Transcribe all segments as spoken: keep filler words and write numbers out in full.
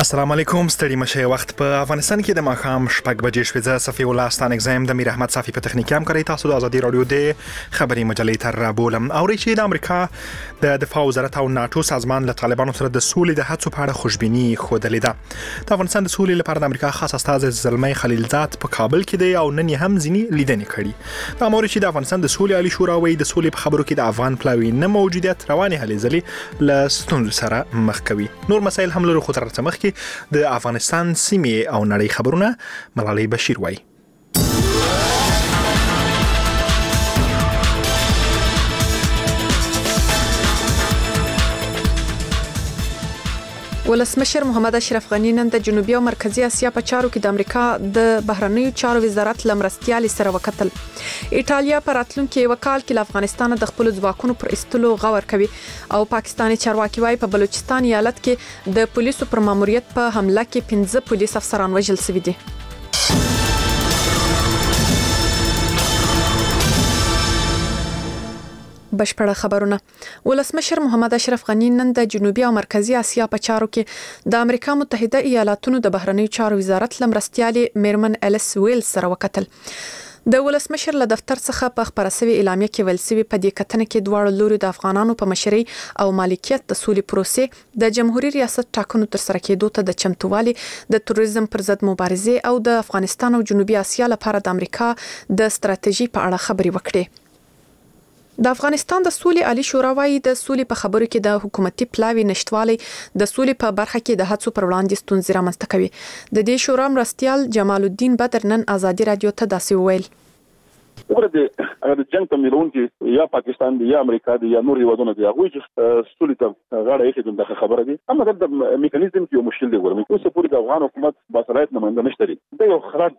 السلام علیکم ستړي مشه وخت په افغانستان کې د ماښام شپږ بجې شوې زه صفي الله ستان اگزام د میر احمد صافي په تخنیک هم کوي تاسو د ازادي رادیو د خبري مجلې تر بولم او ریشي د امریکا د دفاع وزارت او ناتو سازمان له طالبانو سره د سولې د هڅو په اړه خوشبيني خوده ده. د افغانستان د سولې لپاره د امریکا خاص استاذ زلمي خلیلزاد په کابل کې دی او نن هم ځینی لیدنې کړي. د امریکا د افغانستان د سولې عالی شورا وایي د سولې په خبرو کې د افغان پلاوی نه موجودیت رواني هلې ځلې له ستونزو سره مخ کوي. نور مسایل هم لرو خو تر څه مخ کې د افغانستان سیمې او نړۍ خبرونه ملالۍ بشیر وایي. ولسمشر محمد اشرف غنی نن د جنوبي او مرکزی اسیا په چارو کې د امریکا د بهرنیو چارو وزارت لمرستيالي سره وکتل. ایټالیا پر راتلونکي وکال کې له افغانستان د خپل ځواکونو پر استلو غور کوي او پاکستاني چارواکي وايي په بلوچستان ایالت کې د پولیسو پر ماموریت په حمله کې پنځه پولیس افسران وژل شوي دي. بشپړه خبرونه. ولسمشر محمد اشرف غنی نن د جنوبي او مرکزی اسیا په چارو کې د امریکا متحده ایالاتونو د بهرنیو چارو وزارت لمرستيالي میرمن الیس ویل سره وکتل. د ولسمشر له دفتر څخه په خبره شوی اعلامیه کې ویل شوی په دې کتنه کې دواړو لوري د افغانانو په مشرۍ او مالکیت د سولې پروسې د جمهوریت ریاست ټاکنو تر سره کېدو ته د چمتووالي د تروریزم پر ضد مبارزې او د افغانستان او جنوبي اسیا لپاره د امریکا د ستراتیژي په اړه خبرې وکړي. د افغانستان د سولې عالی شورا وايي د سولې په خبرو کې د حکومتي پلاوی نشټوالي د سولې په برخه کې د هڅو پر وړاندې ستونزې رامنځته کوي. د دې شورا مرستيال جمال الدین بدر نن ازادي رادیو ته داسې ویل. ورته اگر جنگ ته ملون کې یا پاکستان دی یا امریکا دی یا نور هیوادونه دی هغه چې سولې ته غاړه یې د خبره دي اما د میکانیزم کې مشکل دی ورمه اوس پورې د افغان حکومت باصلاحیت نماینده نشته دی دا یو خراب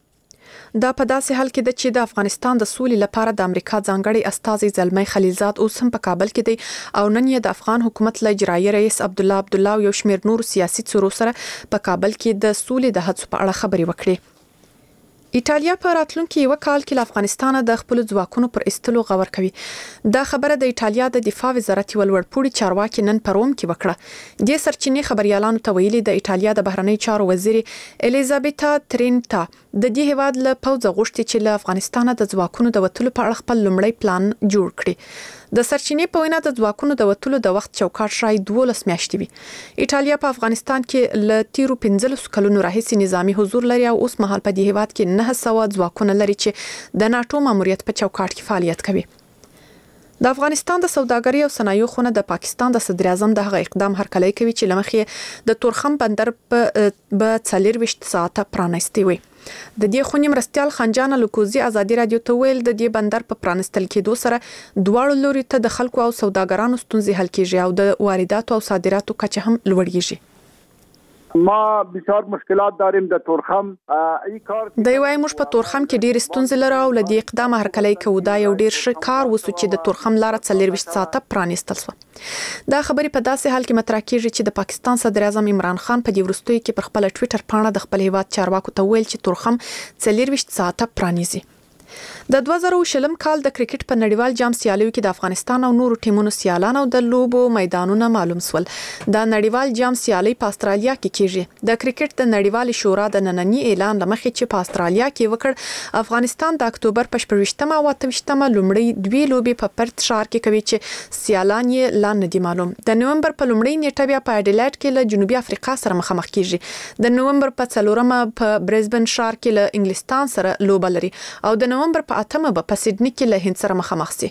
دا په داسې حال کې د چې د افغانستان د سولې لپاره د امریکا ځانګړي استاذ زلمي خلیلزاد اوس هم په کابل کې دی او نن یې د افغان حکومت له اجرایي رئیس عبد الله عبد الله او یو شمېر نور سیاسي څورو سره په کابل کې د سولې د هڅو په اړه خبرې وکړي. ایټالیا په راتلونکي وکال کې له افغانستان د خپل ځواکونو پر استلو غور کوي. دا خبره د ایټالیا د دفاع وزارت ولورپوړي چارواکي نن پروم کې وکړه. د سرچینې خبريالانو ته ویلي د ایټالیا د بهرنی چارو وزیر الیزابتا ترینتا د دې هواد له پوز غوښتي چې له افغانستان د ځواکونو د وټلو په اړه خپل لومړی پلان جوړ کړي. د سرچینې په وینا د ځواکونو د وټلو د وخت چوکاټ شای دولس میاشتې وي. ایټالیا په افغانستان کې له تیرو پنځلس کلونو راهیسې نظامی حضور لري او اوس مهال په دې هواد کې نه سوا ځواکونه لري چې د ناتو ماموریت په چوکاټ کې فعالیت کوي. د افغانستان د سوداګرۍ او صنایعو خونه د پاکستان د صدر اعظم د هغه اقدام هرکلی کوي چې لمخې د تورخم بندر په څلورویشت ساعته پرانیستی وي. د دې خونې مرستيال خنجان لوکوزي ازادي رادیو ته ویل د دې بندر په پرانستل کېدو سره دواړو لوري ته د خلکو او سوداګرانو ستونزې حل کیږي او د وارداتو او صادراتو کچه هم لوړیږي. ما بسیار مشکلات داریم د تورخم ای کار د وای موږ په تورخم کې ډیر ستونزې لرو او لدی اقدام هرکلی کوو دا یو ډیر ښه کار وسو چې د تورخم لار څلورویشت ساعته پرانیستل شو. دا خبرې په داسې حال کې مطرح کیږي چې د پاکستان صدر اعظم عمران خان په دې وروستیو کې پر خپل ټوئیټر پاڼه د خپل هیواد چارواکو ته ویل چې تورخم څلورویشت ساعته پرانیزي. د دوه زره شلم کال د کرکټ په نړیوال جام سیالیو کې د افغانستان او نورو ټیمونو سیالان او د لوبو میدانونه معلوم شول. د نړیوال جام سیالي په استرالیا کې کیږي. د کرکټ د نړیوال شورا د نننی اعلان لمخې چې په استرالیا کې وکړ افغانستان د اکتوبر په شپږم او اتهشتمه لومړی دوی لوبي په پرت ښار کې کوي چې سیالان یې لا نه دي معلوم. د نومبر په لومړی نیټه بیا په اډیلیډ کې له جنوبي افریقا سره مخامخ کیږي. د نومبر په څلورمه په برزبن ښار کې له انګلستان سره لوبه لري او د نومبر په اتمه په سیدنی کې له هند سره مخامخ شي.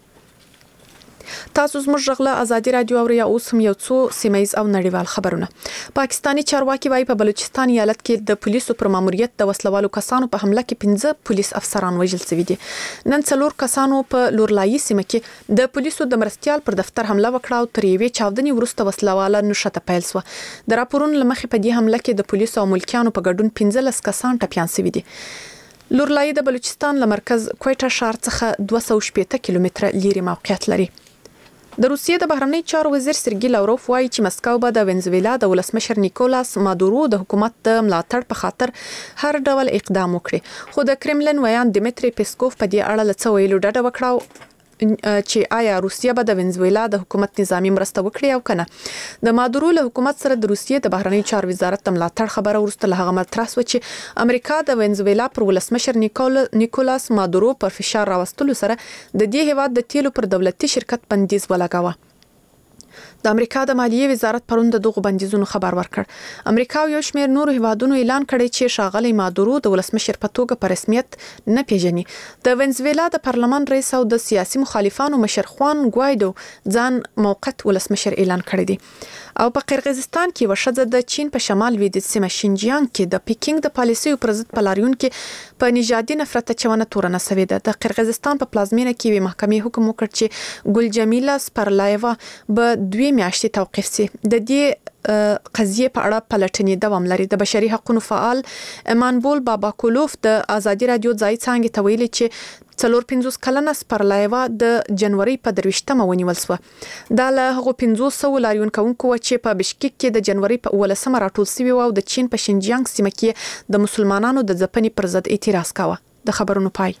تاسو زموږ غږ له ازادي رادیو او یا اوس هم یو څو سیمایز او نړیوال خبرونه. پاکستاني چارواکي وايي په بلوچستان ایالت کې د پولیسو پر ماموریت د وسلوالو کسانو په حمله کې پنځه پولیس افسران وژل شوي دي. نن څلور کسانو په لورلایي سیمه کې د پولیسو د مرستيال پر دفتر حمله وکړه او تر یوې چاودنې وروسته وسلواله نشته پیل شو. د راپورونو لمخې په دې حمله کې د پولیسو او ملکیانو په ګډون پنځلس کسان ټپيان شوي دي. لورلایي د بلوچستان له مرکز کوټا ښار څخه دوه سوه شپږ کیلومتره لري موقعیت لري. د روسیې د بهرنی چارو وزیر سرګي لاوروف وایي چې مسکو به د وینزویلا د ولسمشر نیکولاس مادورو د حکومت د ملاتړ په خاطر هر ډول اقدام وکړي. خو د کرملن ویان دمیتری پیسکوف په دې اړه لڅ ویلو ډډه وکړه چې آیا روسیه به د وینزویلا د حکومت نظامی مرسته وکړي او کنه. د مادورو له حکومت سره د روسیې د بهرنی چارو وزارت ملاتړ خبره ورسته له هغه مطرح و چې امریکا د وینزویلا پر ولسمشر نیکولاس مادورو پر فشار راوستلو سره د دې هیواد د تیلو پر دولتي شرکت بندیز ولګاوه. د امریکا د مالیې وزارت پرون د دغو بندیزونو خبر ورکړ. امریکا او یو شمېر نورو هیوادونو اعلان کړی چې ښاغلی مادورو د ولسمشر په توګه په رسمیت نه پیژني. د وینزویلا د پارلمان رئیس او د سیاسي مخالفانو مشر خوان ګوایدو ځان موقت ولسمشر اعلان کړی دی. او په قرغیزستان کې وشده د چین په شمال لویدیځ سیمه شینجیانګ کې د پیکینګ د پالیسیو پر ضد پلاریون کې په نژادي نفرت چونه تورنه سوي ده. د قرغیزستان په پلازمینه کې وی محکمې حکم وکړ چې ګل جمیله سپرلایوا به دوی میاشتې توقیف سي. د دې قضیه په اړه پلټنې دوام لري. د بشري حقوقو فعال امانبول باباکولوف د ازادي رادیو ځای څنګه تویل چې څلور پنځوس کلنه سپرلایوا د جنوري په درويشتمه ونیول شو. دا له هغو پنځوس سو لاریون کوونکو چې په بشکیک کې د جنوري په ولسمه راټول شوی او د چین په شینجیانګ سیمه کې د مسلمانانو د ځپنې پر ضد اعتراض کاوه. د خبرونو پای.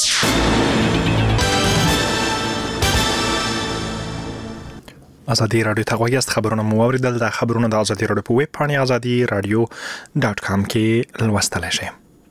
ازادي رادیو ته غوږی است. خبرونه مو اوریدل. د خبرونو د ازادي رادیو په ویب پاڼه ازادي رادیو ډاټ کام کې لوستلای شئ.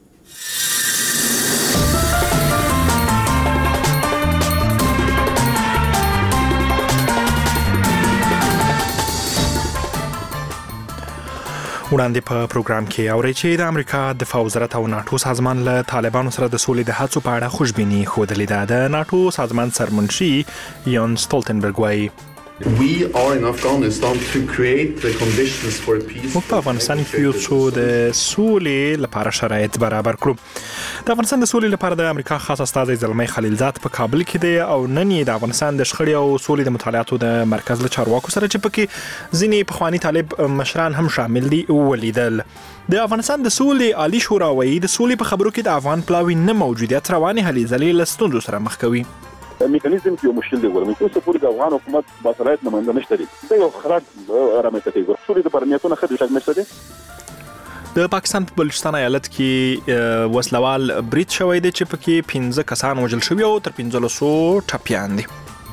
وړاندې په پروګرام کې اورئ چې د امریکا دفاع وزارت او ناتو سازمان له طالبانو سره د سولې د هڅو په اړه خوشبیني ښودلې ده. د ناتو سازمان سرمنشي یان سټولټنبرګ وایي We are in Afghanistan to create the conditions for a peace. موږ په افغانستان کې یو څو د سولې لپاره شرایط برابر کړو. د افغانستان د سولې لپاره د امریکا خاص استازی زلمی خلیلزاد په کابل کې دی او نن یې د افغانستان د شخړې او سولې د مطالعاتو د مرکز له چارواکو سره چې پکې ځینې پخوانی طالب مشران هم شامل دي ولیدل. د افغانستان د سولې عالی شورا وایي د سولې په خبرو کې د افغان پلاوی نه موجودیت رواني هلې ځلې له ستونزو سره مخ کوي. میکانیزم کې یو مشکل دی ورمه اوس په پوره افغان حکومت باصلاحیت نماینده نشته دی. دا یو خراج رامنځته کوي. سولې د پرنیاتونو خدای شګ نشته دی. د پاکستان په بلوچستان ایالت کې وسلوال برید شوی دی چې پکې پنځه کسان وژل شوي او تر پنځلسو ټپیان دي.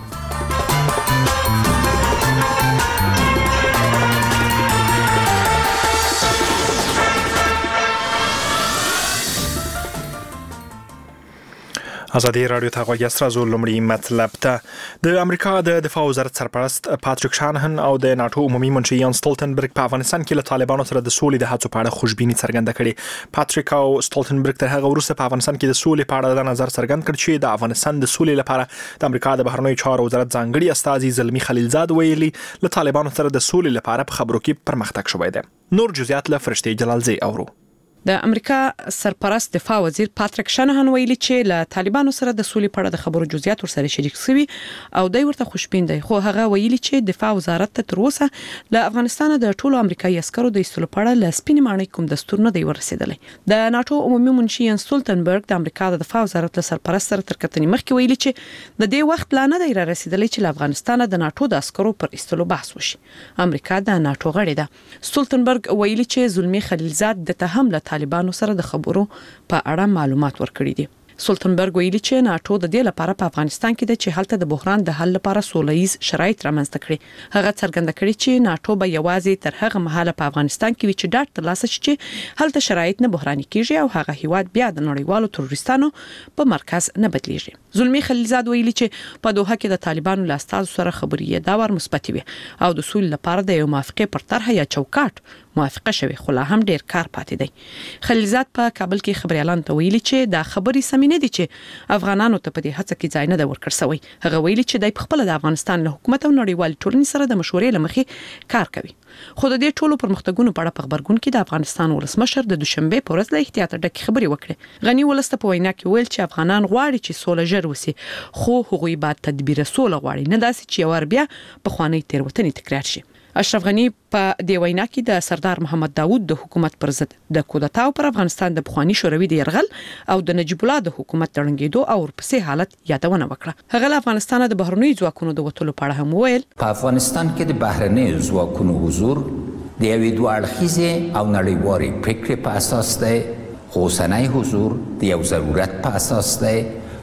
ازادي رادیو ته غوږی است. راځو لومړی مطلب ته. د امریکا د دفاع وزارت سرپرست پاتریک شانهن او د ناتو عمومي منشي یان سټولټنبرګ په افغانستان کې له طالبانو سره د سولې د هڅو په اړه خوشبیني څرګنده کړې. پاتریک او سټولټنبرګ تر هغه وروسته په افغانستان کې د سولې په اړه د نظر څرګند کړ چې د افغانستان د سولې لپاره د امریکا د بهرنیو چارو وزارت ځانګړي استازي زلمی خلیلزاد ویلي له طالبانو سره د سولې لپاره په خبرو کې پرمختګ شوی دی. نور جزئیات له فرشتي جلالزی اورو. د امریکا سرپرست دفاع وزیر پاتریک شانهن ویلي چې له طالبانو سره د سولې په اړه د خبرو جزئیات ورسره شریک شوي او دوی ورته خوشبین دي. خو هغه ویلي چې دفاع وزارت ته تر اوسه له افغانستان د ټولو امریکایي عسکرو د ایستلو په اړه له سپینې ماڼۍ کوم دستور نه دی ورسېدلی. د ناتو عمومي منشي یان سټولټنبرګ د امریکا د دفاع وزارت له سرپرست سره تر کتنې مخکې ویلي چې د دې وخت لا نه دی را رسیدلی چې له افغانستان د ناتو د عسکرو پر ایستلو بحث وشي. امریکا د ناتو غړې ده. سټولټنبرګ ویلي چې زلمی خلیلزاد د تهم له طالبانو سره د خبرو په اړه معلومات ورکړي دي. سټولټنبرګ ویلي چې ناتو د دې لپاره په افغانستان کې د چې هلته د بحران د حل لپاره سولهییز شرایط رامنځته کړي. هغه څرګنده کړي چې ناتو به یوازې تر هغه مهاله په افغانستان کې وي چې ډاډ ترلاسه شي چې هلته شرایط نه بحراني کیږي او هغه هیواد بیا د نړیوالو تروریستانو په مرکز نه بدلیږي. زلمی خلیلزاد ویلي چې په دوحه کې د طالبانو له استازو سره خبرې دا ور مثبت وي او د سولې لپاره د یو موافقه پر طرح یا چوکاټ موافقه شوی خو لا هم ډیر کار پاتې دی. خلیلزاد په کابل کې خبريالان ته ویلي چې دا خبرې سمې نه دي چې افغانانو ته په دې هڅه کې ځای نه دی ورکړ شوی. هغه ویلي چې د خپل د افغانستان له حکومت او نړیوال ټولنې سره د مشورې لمخې کار کوي. خو د دې ټولو پرمختګونو په اړه په خبرګون کې د افغانستان ولسمشر د دوشنبه په ورځ له احتیاط ډکې خبرې وکړې. غنی ولسته په وینا کې ویل چې افغانان غواړي چې سوله ژر وسی خو هغوی باید تدبیر سوله غواړي نه داسې چې یو بیا په خواني تیروتنې تکرار شي. اشرف غنی په دې وینا کې د سردار محمد داوود د حکومت پر ضد د کودتا او پر افغانستان د بخوانی شوروي د يرغل او د نجیب الله د حکومت تړنګېدو او ورپسې حالت یادونه وکړه. هغه له افغانستان د بهرنیو ځواکونو د وټولو په اړه هم ویل په افغانستان کې د بهرنیو ځواکونو حضور د یوې دوه اړخیزې او نړیوالې پریکړې په اساس دی. خو اوسنی حضور د یو ضرورت په اساس دی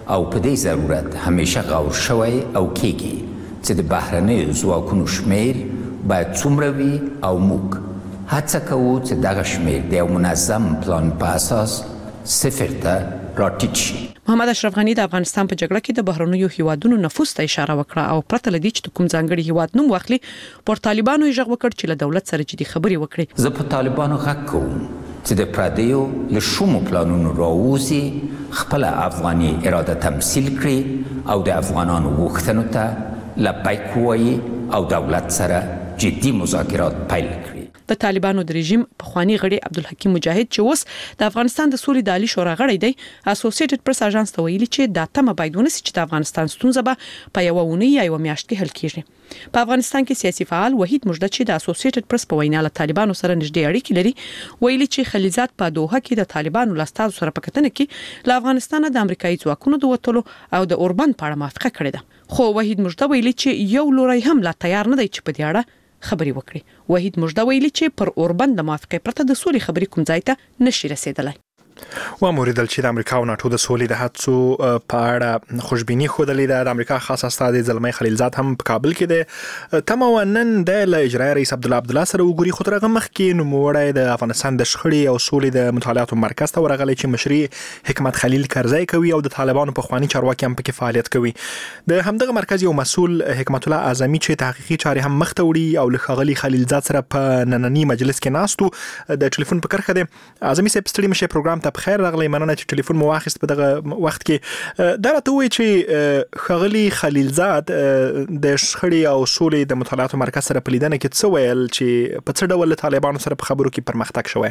او په دې ضرورت همیشه غور شوی او کېږي چې د بهرنیو ځواکونو شمیر باید څومره وي او موږ هڅه کوو چې دغه شمیر د یو منظم پلان په اساس صفر ته راټیټ شي. محمد اشرف غنی د افغانستان په جګړه کې د بهرنیو هیوادونو نفوذ ته اشاره وکړه او پرته لدی چې کوم ځانګړي هیواد نوم واخلي پر طالبانو یې غږ وکړ چې له دولت سره جدي خبرې وکړي. زه په طالبانو غږ کوم چې د پردیو له شومو پلانونو راووځي، خپل افغاني اراده تمثیل کړي او د افغانانو غوښتنو ته لبیک ووایي او دولت سره جدي مذاکرات پیل کړي. د طالبانو د رژیم پخوانی غړي عبدالحکیم مجاهد چې اوس د افغانستان د سولې د عالی شورا غړی دی، اسوسییټډ پریس اژانس ته ویلي چې دا تمه باید ونسی چې د افغانستان ستونزه به په یو ونی یا یو میاشت کې حل کیږي. په افغانستان کې سیاسي فعال وحید مجده چې د اسوسییټډ پریس په وینا له طالبانو سره نږدې اړیکې لري، ویلي چې خلیلزاد په دوحه کې د طالبانو لاستازو سره په کتنه کې له افغانستان د امریکایي ځواکونو د وټلو او د اوربند په اړه موافقه کړې ده. خو وحید مجده ویلي چې یو لوري هم لا تیار نه دی چې په دې اړه خبري وکړي. وحید مجده ویلي چې پر اوربند د موافقې پرته د سولې خبري کوم ځای ته نشي رسیدلای. و موریدل چې د امریکا او ناتو د سولې د هڅو په اړه خوشبيني خوده ده. د امریکا خاص استاد زلمي خلیلزاد هم په کابل کې ده. تمه نن د اجرایي رئیس عبد الله عبد الله سره وګوري خو ترغه مخ کې نو موړی د افغانستان د شخړې او سولې د مطالعاتو مرکز ته ورغلی چې مشري حکمت خلیل کرزی کوي او د طالبانو په خواني چارواکي هم پکې فعالیت کوي. د همدغه مرکز یو مسول حکمت الله اعظمي چې تحقیقي چارې هم مخ ته وړي او له خغلی خلیلزاد سره په نننی مجلس کې ناستو د ټلیفون په کرخه ده. اعظمي صاحب ستړي مشه پروګرام ته بخیر راغلی. مننه چې ټلیفون مو واخیست په دغه وخت کې. دا راته وایي چې خغلی خلیلزاد د شخړې او سولې د مطالعاتو مرکز سره په لیدنه کې څه ویل چې په څه ډول طالبانو سره په خبرو کې پرمختګ شوی.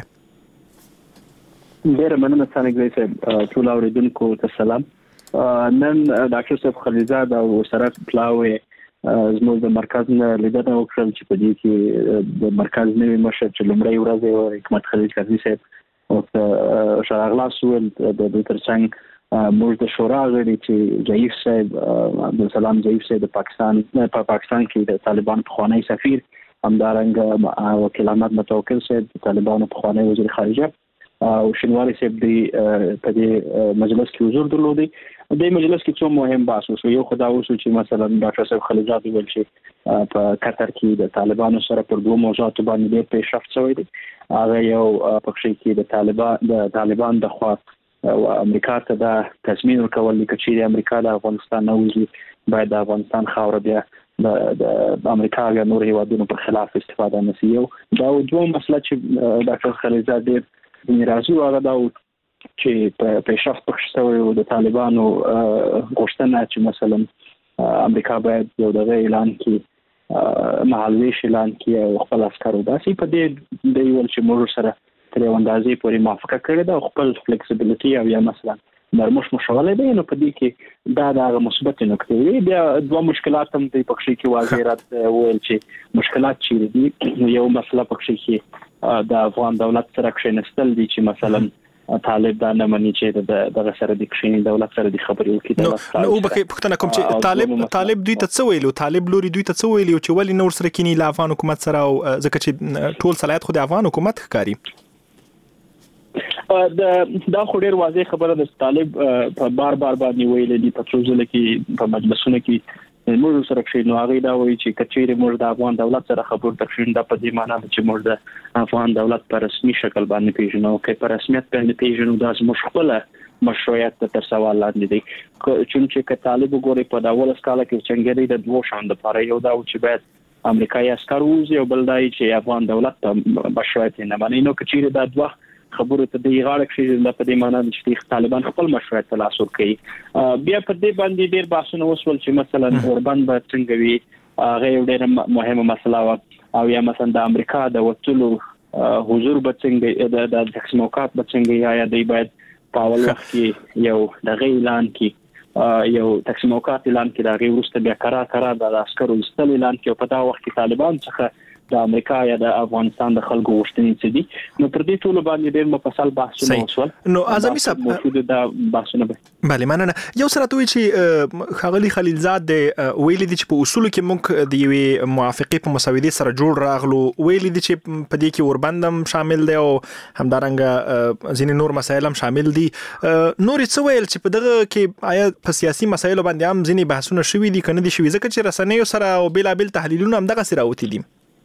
ډیره مننه څنګه صاحب ټول اوریدونکو ته سلام. نن ډاکټر صاحب خلیلزاد او سره پلاوي زموږ د مرکز نه لیدنه وکړل چې په دې کې د مرکز نوی مشر چې لومړی ورځ حکمت خلیل کرزی صاحب او شراغلاس ول د ترڅنګ موږ د شورا غړي چې ضعیف صاحب عبدالسلام ضعیف صاحب د پاکستان په پاکستان کې د طالبان پخوانی سفیر، همدارنګه وکیل احمد متوکل صاحب د طالبان پخوانی وزیر خارجه او شینواری صاحب د په دې مجلس کې حضور درلودي. د مجلس کې څو مهم بحث وشو. یو خدا وشو چې مثلا ډاکټر صاحب خلیلزاد ویل چې په قطر کې د طالبانو سره پر دوه موضوعاتو باندې ډېر پیشرفت شوی دی. هغه یو پکې کې د طالبان د طالبان د خوا او امریکا ته د تضمین ورکول چې د امریکا د افغانستان نوځي باید د افغانستان خاور بیا د امریکا یا نور هیوادونو په خلاف استفاده نشي. یو دا دوه مسله چې ډاکټر خلیلزاد ډېر راځي هغه دا چې په پیشرفت پکښته او د طالبانو غوښتنه چې مثلا امریکا باید یو دغه اعلان کړي، مهالویش اعلان کړي او خپل عسکرو داسې په دې د یو چې موږ سره تر یو اندازې پورې موافقه کړې ده او خپل فلیکسیبিলিټي او یا مثلا نرمش مشغله ده. نو په دې کې دا د مثبت نکته وي. بیا دوه مشکلات هم د پکښې کې واضح رات ویل چې مشکلات چیرې دي. یو مسله پکښې کې د افغان دولت سره کښېنستل دي چې مثلا طالب دا نه مني چې د دغه سره د کښینی دولت سره د خبرې وکړي. نو او به پښتنه کوم چې طالب طالب دوی ته څه ویلو، طالب لوري دوی ته څه ویلو چې ولی نور سره کینی له افغان حکومت سره او ځکه چې ټول صلاحیت خو د افغان حکومت ښکاری. د دا خو ډیر واضح خبره ده. طالب په بار بار باندې ویل دي په څو ځله کې په مجلسونو کې موږ سره کې نو هغه دا وایي چې کچېره موږ د افغان دولت سره خبرو تکشین د په دې معنی چې موږ د افغان دولت په رسمي شکل باندې پیژنو کې په رسمیت باندې پیژنو د مشخصه مشروعیت تر سوال لاندې دي. چې که طالب وګوري په داول اسکاله کې څنګه د دوه شان د لپاره یو دا چې باید امریکایي عسكر وځي او بل دای چې افغان دولت ته مشروعیت نه مانی. نو کچېره د دوه خبرو ته د غاړه کې د په دې معنی چې طالبان خپل مشروعیت ترلاسه کوي. بیا په دې باندې ډیر بحثونه وسول چې مثلا اوربند به څنګه وي، هغه یو ډیر مهمه مسله و. او یا مثلا د امریکا د وټلو حضور به څنګه د تقسیمات به څنګه یا د باید په اول وخت کې یو د اعلان کې یو تقسیمات اعلان کې د غیر ورسته بیا قرار قرار د عسکرو استل اعلان کې په دا وخت کې طالبان څخه د امریکا یا د افغانستان د خلکو غوښتنې څه دي. نو پر دې ټول باندې ډېر مفصل بحثونه وشول. نو اعظمي صاحب موجود د بحثونه به بله مننه. یو سره توي چې خاغلی خلیلزاد د ویلي دي چې په اصول کې موږ د یوې موافقې په مسودې سره جوړ راغلو، ویلي دي چې په دې کې اوربندم شامل دی او همدارنګه ځینې نور مسایل هم شامل دي. نور څه ویل چې په دغه کې آیا په سیاسي مسایلو باندې هم ځینې بحثونه شوي دي کنه دي شوي، ځکه چې رسنیو سره او بیلابل تحلیلونه هم دغه سره راوتي دي.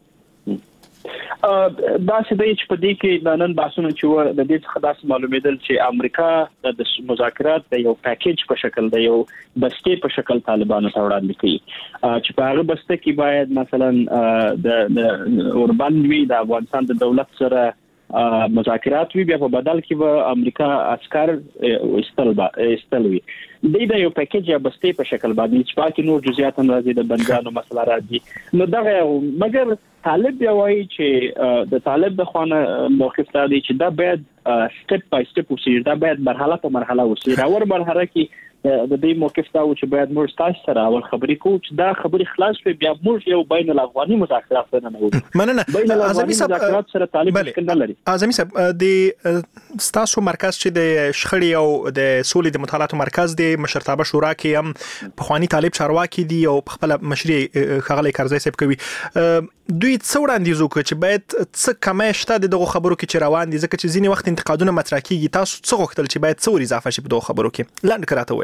دا څه دی چې په دې کې د نن بحثونه چې د دې څخه داسې معلومېدل چې امریکا د مذاکرات د یو پیکیج په شکل د یو بستې په شکل طالبانو ته وړاندې کوي چې په هغه بسته کې باید مثلا د اوربند وی د افغانستان د دولت سره مذاکرات وی، بیا په بدل کې به امریکا عسكر استل با استل وی. د یو پیکیج یا بستې په شکل باندې چې پاکي نور جزئیات هم راځي، د بندګانو مسله راځي. نو دغه مګر طالب بیا وایي چې د طالب د خوانه موقف دا دی چې دا باید سټپ بای سټپ وشي، دا باید مرحله په مرحله وشي. راور مرحله کې د دې موقف دا و چې باید موږ تاسو سره اول خبرې کوو چې دا خبرې خلاص شي، بیا موږ یو بین الافغاني مذاکرات نه نوو. مننه. بین الافغاني مذاکرات سره طالب مشکل نه لري. اعظمي صاحب د ستاسو مرکز چې د شخړې او د سولې د مطالعاتو مرکز دی مشرتابه شورا کې هم په خواني طالب چارواکي دي او په خپل مشري خغلی کرزی صاحب کوي. دوی څو وړاندیز وکړي چې باید څه کمه شته دغه خبرو کې چې روان دي، ځکه چې ځینې وخت انتقادونه مطرح کیږي. تاسو څه غوښتل چې باید څو اضافه شي په دغه خبرو کې؟ لاندې کراته وي.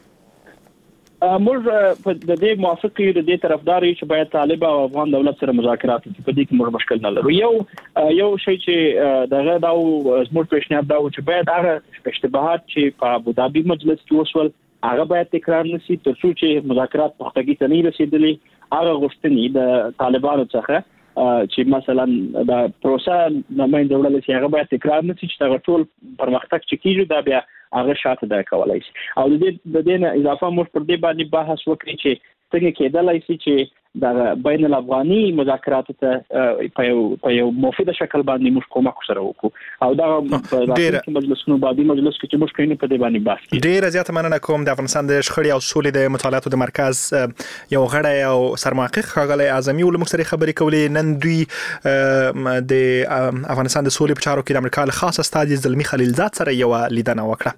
موږ په دې موافق یو، د دې طرفدار یو چې باید طالب او افغان دولت سره مذاکرات وکړي. په دې کې موږ مشکل نه لرو. یو یو شی چې دغه دا زموږ پیشنهاد دا و چې باید هغه اشتباهات چې په ابوظبي مجلس کې وشول هغه باید تکرار نشي، ترڅو چې مذاکرات پختګي ته نه رسیدلي. هغه غوښتنې د طالبانو څخه چې مثلا د پروسه نماینده وړل شي هغه باید تکرار نشي، چې دا ټول پرمختګ چې کیږي دا بیا هغه شاته دا کولای شي. او د دې د دې نه اضافه موږ پر دې باندې بحث وکړي چې څنګه کېدلای شي چې د بین الافغاني مذاکرات ته په یو په یو مفید شکل باندې موږ کومک سره وکړو. او دا په راتلونکي مجلسونو باندې مجلس کې چې موږ کینې په دې باندې بحث کوو. ډېر زیات مننه کوم د افغانستان د شخړې او سولې د مطالعاتو د مرکز یو غړی او سرمحقق ښاغلی اعظمي ول موږ سره خبرې کولې. نن دوی د افغانستان د سولې په چارو کې د امریکا له خاص استازي زلمي خلیلزاد سره یو لیدنه وکړه.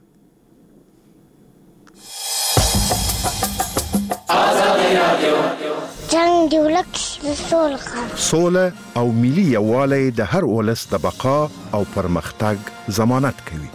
جنگ دی ولک سوله سوله او ملي یووالی د هر ولس د بقا او پرمختګ ضمانت کوي.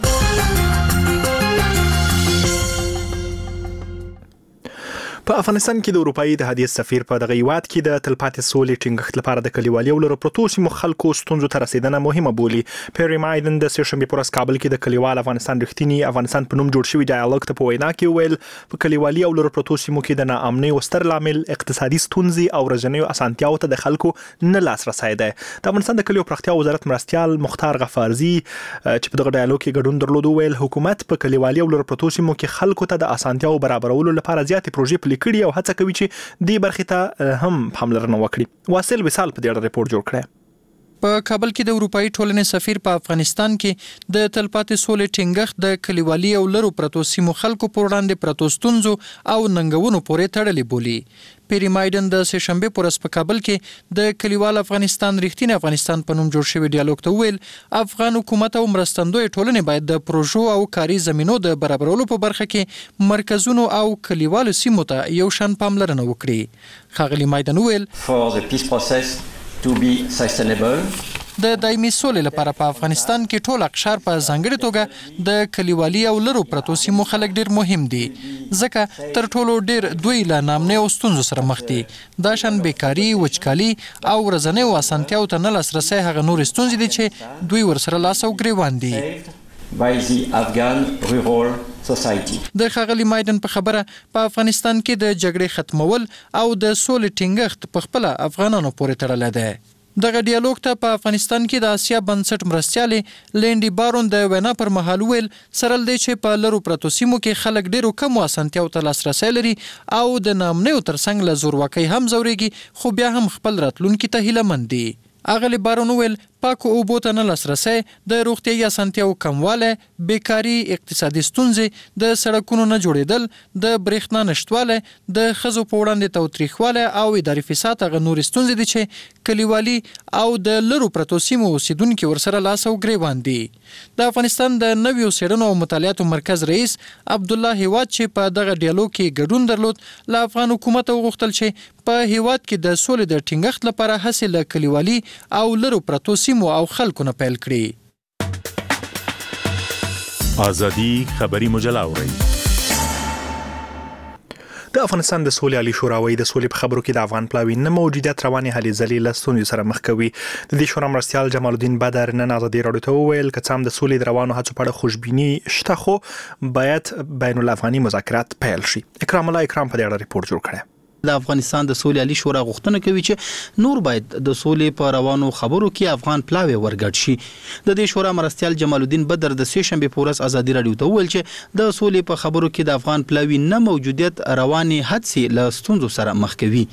په افغانستان کې د اروپאי اتحادیې سفیر په دغه هیواد کې د تلپاتې سولې ټینګښت لپاره د کلیوالي او لرو پروتو سیمو خلکو ستونزو ته رسیدنه مهمه بولي. پیری مایدن د سه شنبه پر ورځ کابل کې د کلیوال افغانستان رښتینی افغانستان په نوم جوړ شوی ډایالوګ ته په وینا کې ویل په کلیوالي او لرو پروتو سیمو کې د ناامنۍ او ستر لامل اقتصادي ستونزې او ورځنیو اسانتیاو ته د خلکو نه لاسرسي ده. د افغانستان د کلیو پراختیا وزارت مرستيال مختار غفارزي چې په دغه ډایالوګ کې ګډون درلود ویل حکومت په کلیوالي او لرو پروتو سیمو کې خلکو ته د اسانتیاو برابرولو لپاره زیاتې پروژې پلي کړي او هڅه کوي چې دې برخې ته هم پاملرنه وکړي. واصل وصال په دې اړه ریپورت جوړ کړی. په کابل کې د اروپאי ټولنې سفیر په افغانستان کې د تلپاتې سولې ټینګښت د کلیوالي او لرو پرتو سیمو خلکو پر وړاندې پرتو ستونزو او ننګونو پورې تړلې بولي. پیری مایدن د سه شنبه پر ورځ په کابل کې د کلیوال افغانستان رښتینی افغانستان په نوم جوړ شوی ډایالوګ ته ویل افغان حکومت او مرستندوی ټولنې باید د پروژو او کاري زمینو د برابرولو په برخه کې مرکزونو او کلیوالو سیمو ته یو شان پاملرنه وکړي. ښاغلي مایدن ویل for the peace process to be sustainable د دایمي سولې لپاره په افغانستان کې ټول اقشار په ځانګړي توګه د کلیوالي او لرو پرتو سیمو خلک ډیر مهم دي ځکه تر ټولو ډیر دوی له نامنې او ستونزو سره مخ دي. دا شان بیکاري، وچکالي او ورځنیو اسانتیاو ته نه لاسرسي هغه نور ستونزې دي چې دوی ورسره لاس او ګریوان دي. by the Afghan rural society. د ښاغلي مایدن په خبره په افغانستان کې د جګړې ختمول او د سولې ټینګښت په خپل افغانانو پورې تړلی دی. دغه ډیالوګ ته په افغانستان کې د آسیا بنسټ مرستيالې لینډي بارون د وینا پر مهال ویل سرل دی چې په لرو پرتو سیمو کې خلک ډیرو کم اسانتیاو ته لاسرسي لري او د نامنیو ترڅنګ له زورواکۍ هم زوريږي خو بیا هم خپل راتلونکي ته هیله مند دي. اغلی بارون ویل پاکو اوبو ته نه لاسرسي د روغتیايي اسانتیاو کمواله، بیکاری، اقتصادي ستونزې، د سړکونو نه جوړېدل، د برېښنا نشټواله، د ښځو په وړاندې تاوتریخواله او اداري فساد هغه نورې ستونزې دي چې کلیوالي او د لرو پرتو سیمو اوسیدونکي ورسره لاس او ګریوان دي. د افغانستان د نویو څېړنو او مطالعاتو مرکز رئیس عبدالله هیواد چې په دغه ډیالوګ کې ګډون درلود، له افغان حکومت وغوښتل چې په هیواد کې د سولې د ټینګښت لپاره هڅې له کلیوالي او لرو پرتو سیمو او خلکو نه پیل کړي. ازادي خبري مجله اوري. د افغانستان د سولې عالی شورا وایي د سولې په خبرو کې د افغان پلاوي نه موجودیت رواني هلې ځلې له ستونزو سره مخ کوي. د دې شورا مرستیال جمال الدین بدر نن ازادي راډیو ته وویل که څه هم د سولې د روانو هڅو په اړه خوشبیني شته، خو باید بین الافغاني مذاکرات پیل شي. اکرام الله اکرام په دې اړه ریپورت جوړ کړی. د افغانستان د سولې عالی شورا غوښتنه کوي چې نور باید د سولې په روانو خبرو کې افغان پلاوی ورګډ شي. د دې شورا مرستیال جمال الدین بدر د سه شنبه په ورځ ازادي راډیو ته وویل چې د سولې په خبرو کې د افغان پلاوی نه موجودیت رواني هڅې له ستونزو سره مخ کوي.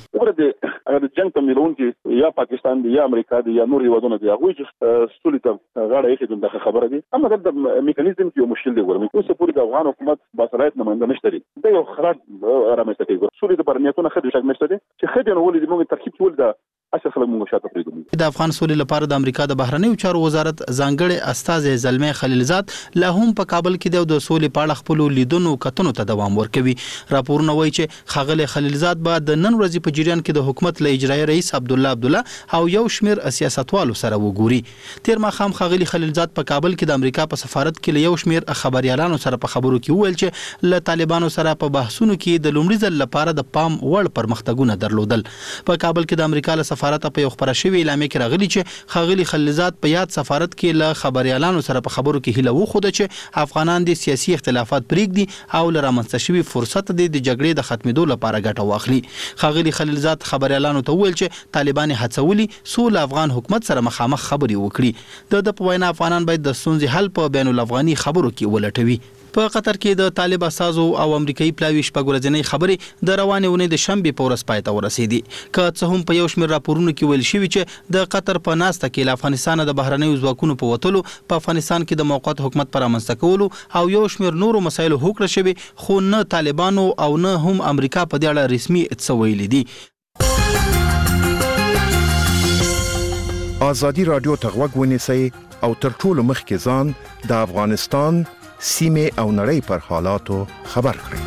اگر د جنگ تمرون کې یا پاکستان دی یا امریکا دی یا نور هیوادونه دی هغه چې سولې ته غاړه ایښې د خبره دي، اما د میکانیزم کې مشکل دی. ورمه اوس پوری د افغان حکومت بصرایت نماینده نشته دي. دا یو خراب رامنځته کوي. سولې د برنیتونه خدای شګ نشته دي چې خدای نو ولې موږ ترکیب ول د اصل خلک موږ شاته پریږدو. د افغان سولې لپاره د امریکا د بهرنیو چارو وزارت ځانګړي استاذ زلمي خلیلزاد له هم په کابل کې د سولې په اړه خپل لیدونو کتنو ته دوام ورکوي. راپورونه وایي چې خغل خلیلزاد به د نن ورځې په جریان کې د حکومت له اجرایي رئیس عبدالله عبدالله او یو شمیر سیاستوالو سره وګوري. تیر ماخام خغلی خلیلزاد په کابل کې د امریکا په سفارت کې له یو شمیر خبريالانو سره په خبرو کې وویل چې له طالبانو سره په بحثونو کې د لومړي ځل لپاره د پام وړ پرمختګونه درلودل. په کابل کې د امریکا له سفارت په یو خبره شوی اعلامیه کې راغلی چې خغلی خلیلزاد په یاد سفارت کې له خبريالانو سره په خبرو کې هیله وخوده چې افغانان د سیاسي اختلافات پرېږدي او له رامنځته شوی فرصت د جګړې د ختمېدو لپاره ګټه واخلي. خغلی خلیلزاد خبريالانو ته وویل چې طالبان هڅولي سول افغان حکومت سره مخامخ خبري وکړي. د په وینا افغانان باید د ستونزې حل په بین الافغاني خبرو کې ولټوي. په قطر کې د طالب اساسو او امریکایي پلاوی شپږ ورځې خبرې د روانې ونې د شنبه په ورځ پای ته ورسېدي. که څه هم په یو شمېر راپورونو کې ویل شوی چې د قطر په ناسته کې له افغانستان د بهرنیو ځواکونو په وتلو په افغانستان کې د موقت حکومت پر رامنځته کولو او یو شمېر نورو مسایلو هوکړه شوی، خو نه طالبانو او نه هم امریکا په دې اړه رسمي څه ویلي دي. ازادي راډیو ته غوږ ونیسئ او تر ټولو مخکې ځان د افغانستان سیمه او نړۍ پر حالاتو خبر کړئ.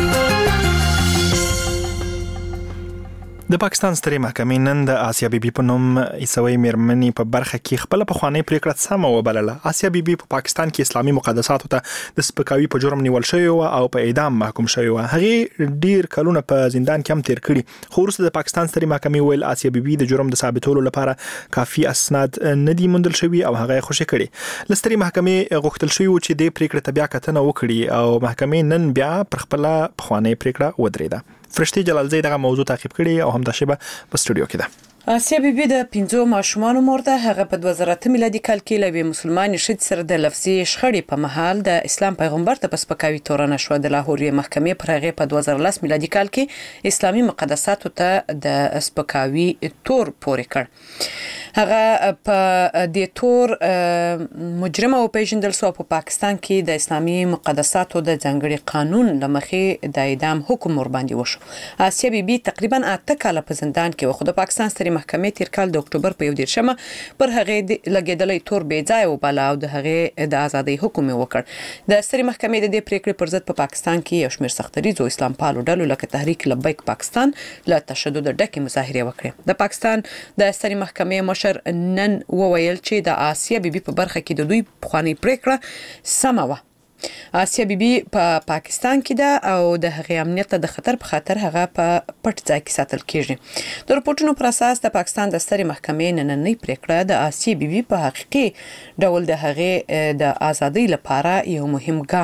د پاکستان سترې محکمې نن د آسیا بیبي په نوم عیسوي میرمنې په برخه کې خپل پخوانی پریکړه سمه وبلله. آسیا بیبي په پاکستان کې اسلامي مقدساتو ته د سپکاوي په جرم نیول شوی او په اعدام محکوم شوی و. هغه ډیر کلونه په زندان کې هم تیر کړي، خو وروسته د پاکستان سترې محکمې ویل آسیا بیبي د جرم د ثابتولو لپاره کافي اسناد نه دي موندل شوی او هغه خوشی کړي. لسترې محکمې غوښتل شوی چې د پریکړه ته بیا کتنه وکړي او محکمې نن بیا پر خپل پخوانی پریکړه ودرېده. فرشتي جلالزی دغه موضوع تعقیب کړي او همدا شبه په سټوډیو کې ده. آسیا بیبي د پنځو ماشومانو مور ده. هغه په دوه زره اته میلادي کال کې له مسلمانې ښځې سره د لفظي شخړې په مهال د اسلام پیغمبر ته په سپکاوي تورنه شو. د لاهور محکمې پر هغه په دوه زره لس میلادي کال کې اسلامي مقدساتو ته د سپکاوي تور پورې کړ. هغه په دې تور مجرم او پیژندل شو. په پاکستان کې د اسلامي مقدساتو د ځانګړي قانون لمخې د اعدام حکم ور باندې وشو. آسیا بیبي تقریبا اته کاله په زندان کې و، خو د پاکستان سترې محکمې تیر کال د اکتوبر په یو دیرشمه پر هغه لګیدلې تور بې ځای وباله او د هغه د ازادۍ حکم وکړ. د سترې محکمې د دې پریکړې پر ضد په پاکستان کې یو شمېر سختریزو اسلام پالو ډلو لکه تحریک لبیک پاکستان له تشدد ډکې مظاهرې وکړې. د پاکستان د سترې محکمې مشر نن وویل چې د آسیا بیبي په برخه کې د دوی پخوانی پریکړه سمه و. آسیا بیبي په پا پاکستان کې ده او د هغې امنیت د خطر په خاطر هغه په پټ ځای کې ساتل کیږي. د راپورټونو پر اساس د پاکستان د سترې محکمې نننۍ پریکړه د آسیا بیبي په حقیقي ډول د هغې د ازادۍ لپاره یو مهم ګام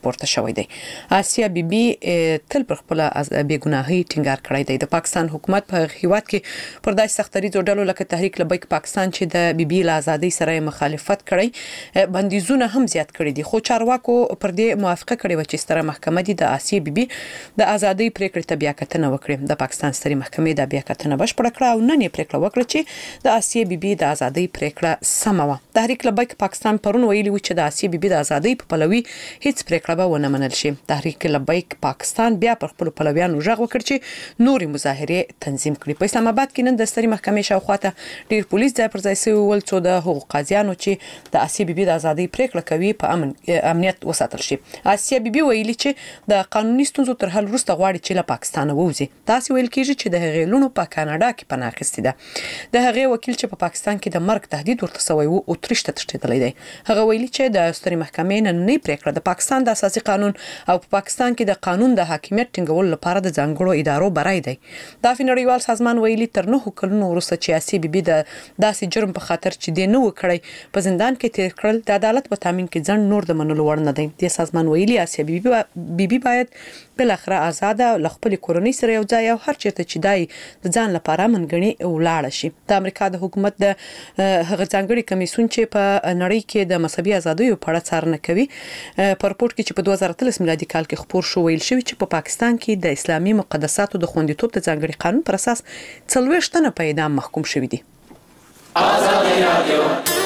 پورته شوی دی. آسیا بیبي تل پر خپل بیګناهي ټینګار کړی دی. د پاکستان حکومت په هیواد کې پر داسې سختري ډلو لکه تحریک لبیک پاکستان چې د بیبي له ازادۍ سره مخالفت کړی بندیزونه هم زیات کړی دي، خو چارواکو پر دې موافقه کړې و چې ستره محکمه دي د آسیا بیبي د ازادۍ پریکړې ته بیا کتنه وکړي. د پاکستان ستري محکمې د بیا کتنه بشپړه کړه او نن یې پریکړه وکړه چې د آسیا بیبي د ازادۍ پریکړه سمه و. تحریک لبیک پاکستان پرون ویلي و چې د آسیا بیبي د ازادۍ په پلوي هیڅ پریکړه به ونه منل شي. تحریک لبیک پاکستان بیا پر خپل پلویانو ژغ وکړ چې نوري مظاهره تنظیم کړي. په اسلام آباد کې نن د ستري محکمې شاوخواته ډیر پولیس ځای پر ځای شوي ول څو د حقوق قاضیانو چې د آسیا بیبي د ازادۍ پریکړه کوي په امن امنیت وساتل شي. آسیا بیبي ویلي چې د قانوني ستونزو تر حل وروسته غواړي چې له پاکستان ووځي. تاسو ویل کیږي چې د هغې لونو په کاناډا کې پناه اخیستې ده. د هغې وکیل چې په پاکستان کې د مرګ تهدید ورته شوی و او ترشته تښتېدلی دی. هغه ویلي چې د ستري محکمې نننۍ پریکړه د پاکستان د اساسي قانون او په پاکستان کې د قانون د حاکمیت ټینګولو لپاره د ځانګړو ادارو برای دی. د عفوي نړیوال سازمان ویلي تر نهو کلونو وروسته چې آسیا بیبي د داسې جرم په خاطر چې دی نه و کړی په زندان کې تیر کړل د عدالت په تامین کې ځنډ نور د منلو وړ نه دی. د سازمان ویلي آسیا بیبي بیبي باید بل اخره آزاد او خپل کورنۍ سره یو ځای او هر چیرته چې دای د ځان لپاره منګنی ولاړ شي. د امریکا د حکومت د هغه ځانګړي کمیسیون چې په نړۍ کې د مذهبي ازادیو په اړه څارنه کوي په رپورت کې چې په دوه زره اتلس میلادي کال کې خبر شو ویل شوی چې په پاکستان کې د اسلامي مقدساتو د خوندیتوب د ځانګړي قانون پر اساس څلوېښت تنه په اعدام محکوم شوي دي. آزادي رادیو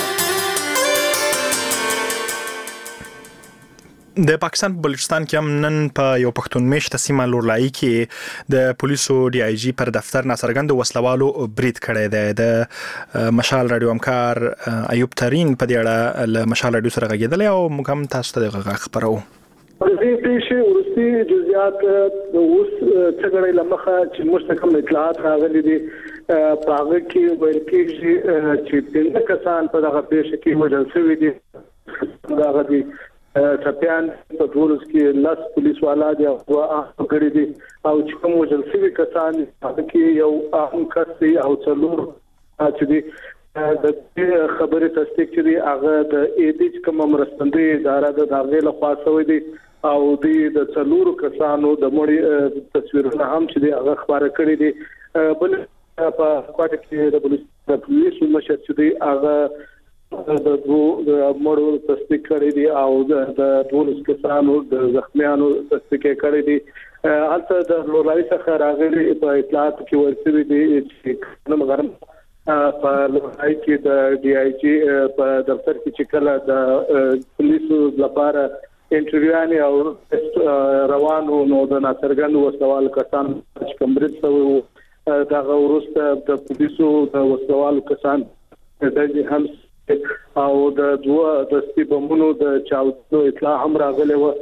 د پاکستان په بلوچستان کې هم نن په یو پښتون میشته سیمه لورلای کې د پولیسو ډي آی جی پر دفتر ناڅرګند وسلوالو برید کړی دی. د مشال رادیو همکار ایوب ترين په دې اړه له مشال رادیو سره غږیدل او موږ هم تاسو ته غږ خبرو. دې پیښې ورستي جزئیات د اوس څنګه لمخه چې مستقیم اطلاعات راغلي دي په هغه کې ویل کېږي چې څنګه کسان په دغه پیښه کې وژل شوي دي. دغه دي چپیان په ټولس کې لاس پولیس والا دي او هغه دي او چې کوم وژل شوي کسان هغه کې یو اهم کس دی او څلور چې دي د خبرې تصدیق کړي هغه د ایډیچ کوم مرستندوی اداره د داغه له خوا شوی دي او د څلور کسانو د مړي تصویرونه هم چې دي هغه خبره کړي دي. بل په کوټه کې د پولیسو مشر چې دي هغه د دوه مړو تصدیق کړی دي او د ټول کسانو د زخمیانو تصدیق کړی دي. حتی د لورلای څخه راغلي په اطلاعات کې ورسوي دي چې نن غرم په لورلای کې د ډي آی جی په دفتر کې چې کله د پولیسو لپاره انټرویو او روانو نو د ناڅرګند وسوال کسان چې کمبرید شوی دا غوړسته د پولیسو د وسوال کسان د هم او د دوه د سپیبمونو د چاودنو اطلاع هم راغلی و.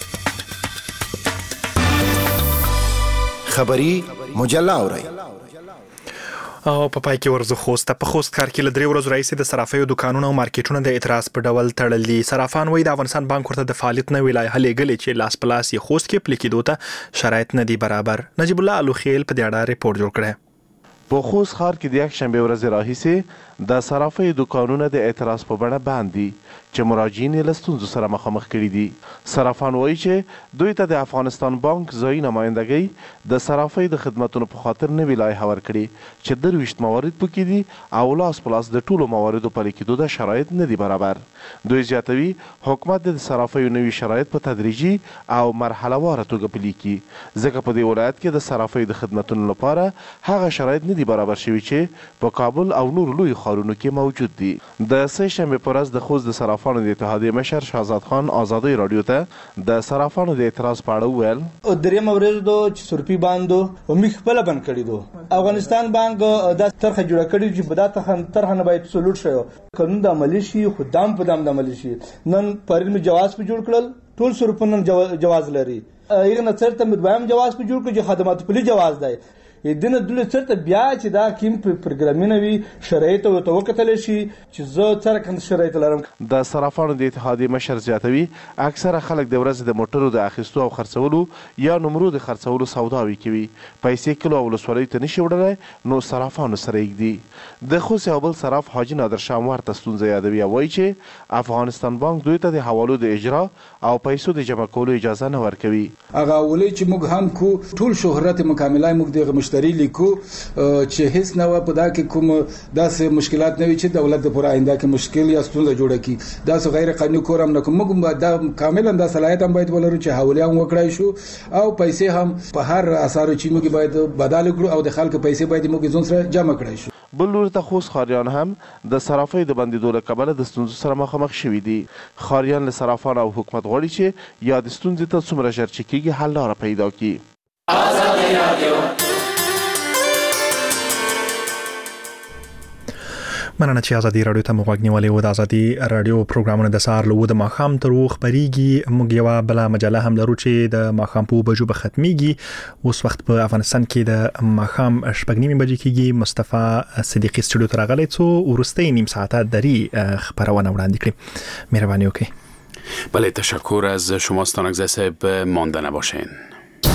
خبری مجله اورئ او په پای کې ورزو خوست په خوست کار کې لدري ورځ رئیس د صرافیو دکانونو او مارکیټونو د اعتراض په ډول تړلي. صرافان وایي د افغانستان بانک ورته د فعالیت نه ویلای هلې غلې چې لاس پلاس یې خوست کې پلیکې دوته شرایط نه دي برابر. نجیب الله الوخیل په دې اړه ریپورت جوړ کړی. په خوست ښار کې د یک شنبه ورځ راهیسې د صرافیو دکانونه د اعتراض په بڼه بند دي چې مراجعین یې له ستونزو سره مخامخ کړي دي. صرافان وایي چې دوی ته د افغانستان بانک ځایي نمایندګۍ د صرافیو د خدمتونو په خاطر نوې لایحه ورکړي چې درویشت موارد پکې دي او لاس پلاس د ټولو مواردو پلي کېدو د شرایط نه دي برابر. دوی زیاتوي حکومت د صرافیو نوي شرایط په تدریجي او مرحله واره توګه پلي کړي ځکه په دې ولایت کې د صرافیو د خدمتونو لپاره هغه شرایط نه دي برابر شوي چې په کابل او نور لوی ښارونو کې موجود دي. د سه شنبې په ورځ د خوست د صرافانو د اتحادیې مشر شهزاد خان آزادۍ رادیو ته د صرافانو د اعتراض په اړه وویل دریم ورځ دو چې سرپی باندې می خپل بند کړی دو افغانستان بانک د طرحه جوړ کړی چې بدا ته طرحه نه باید سولوټ شي قانون د عملی شي خدام په دام د عملی شي. نن پرین جواز په جوړ کړل ټول سرپنن جواز لري ایغه نصر ته مدوایم جواز په جوړ کړي خدمات پلی جواز دی دنه دله چرته بیا چې دا کیم پروګرامینه وي شرایط او توکتل شي چې زه تر کوم شرایط لرم. د صرافانو د اتحادیې مشر زیاتوي اکثره خلک د ورځې د موټرو د اخیستو او خرڅولو یا نمرو د خرڅولو سوداوي کوي، پیسې کلو او ولسوالۍ ته نشي وړلی نو صرافانو سره یږدي. د خوست یو بل صراف حاجي نادر شاه ورته ستونزه یادوي او وایي چې افغانستان بانک دوی ته د حوالو د اجرا او پیسو د جمع کولو اجازه نه ورکوي. هغه ولې چې موږ هم کو ټول شهرت مکملای موږ د مشتری لیکو چې هیڅ نه و په دا کې کوم داسې مشکلات نه وي چې دولت د پوره آینده کې مشکل یا ستونزه جوړه کی. دا څه غیر قانوني کورم نه کوم موږ دا کاملا د صلاحیت هم باید ولرو چې حواله هم وکړای شو او پیسې هم په هر اثارو چې موږ باید بدل کړو او د خلکو پیسې باید موږ ځون سره جمع کړای شو. بل لور ته خوست خاریان هم د صرافۍ د بندیدو له کبله د ستونزو سره مخامخ شوي دي. خاریان له صرافان او حکومت غواړي چې یا د ستونزې ته څومره ژر چې کېږي حل لاره پیدا کړي. آزادي رادیو مننه چې ازادي رادیو ته موږ نیولې و. د ازادي رادیو پروګرامونه د سهار له د ماښام تر وخت خبريږي. موږ یو بل مجله هم لرو چې د ماښام په بجو به ختميږي. اوس وخت په افغانستان کې د ماښام شپږ نیمې بجې کېږي. مصطفی صدیقی سټوډیو ته راغلی څو ورستۍ نیم ساعته دري خبرونه وړاندې کړي. مهرباني وکړئ. بله تشکر از شما ستانگزه صاحب. مانده نباشین.